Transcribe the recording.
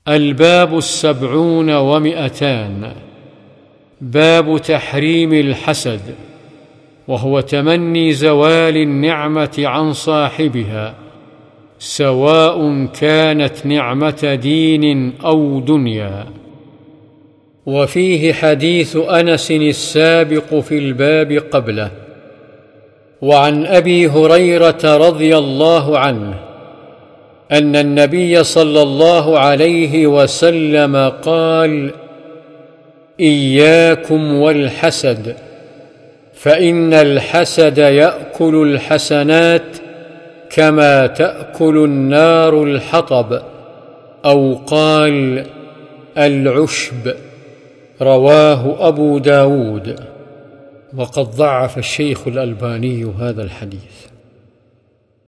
الباب 70 و200. باب تحريم الحسد، وهو تمني زوال النعمة عن صاحبها، سواء كانت نعمة دين أو دنيا. وفيه حديث أنس السابق في الباب قبله. وعن أبي هريرة رضي الله عنه أن النبي صلى الله عليه وسلم قال: إياكم والحسد، فإن الحسد يأكل الحسنات كما تأكل النار الحطب، أو قال العشب. رواه أبو داود. وقد ضعف الشيخ الألباني هذا الحديث.